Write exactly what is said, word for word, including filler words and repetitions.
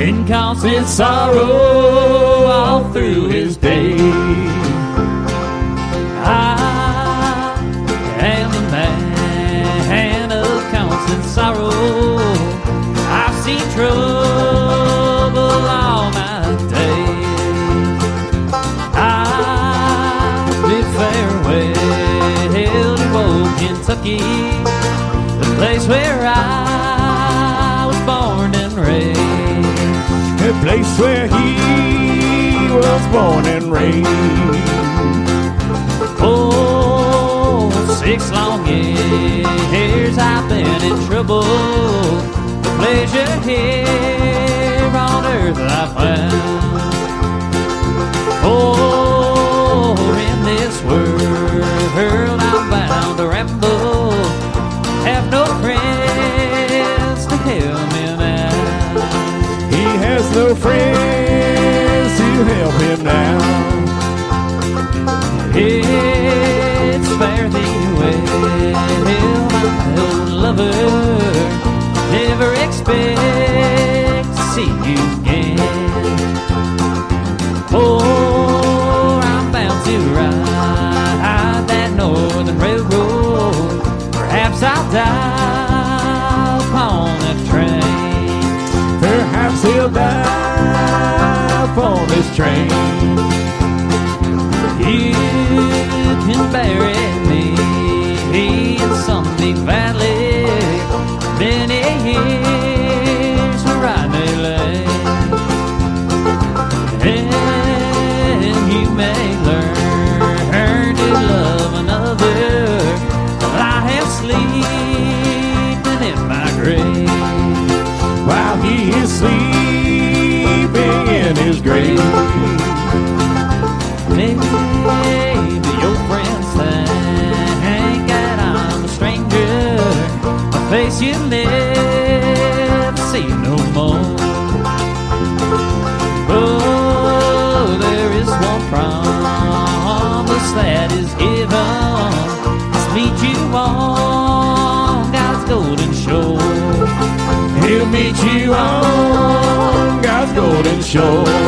in constant sorrow all through his days. I am the man of constant sorrow. I've seen trouble all my days. I bid farewell to old Kentucky, the place where I was born and raised. The place where he was born and raised. Oh, six long years I've been in trouble. The pleasure here on earth I found. Oh, in this world I'm bound to ramble, have no friends to help me now. He has no friends to help him now. It's fare thee well, my old lover. Never expect to see you again. Oh, I'm bound to ride that northern railroad. Perhaps I'll die upon that train. Perhaps he'll die upon this train. You can bury me in some big valley, many years where I may lay, and you may learn to love another while I am sleeping in my grave. While he is sleeping in his grave. Maybe your friends think that I'm a stranger, a face you never see no more. Oh, there is one promise that is given, to meet you on God's golden shore. He'll meet you on God's golden shore.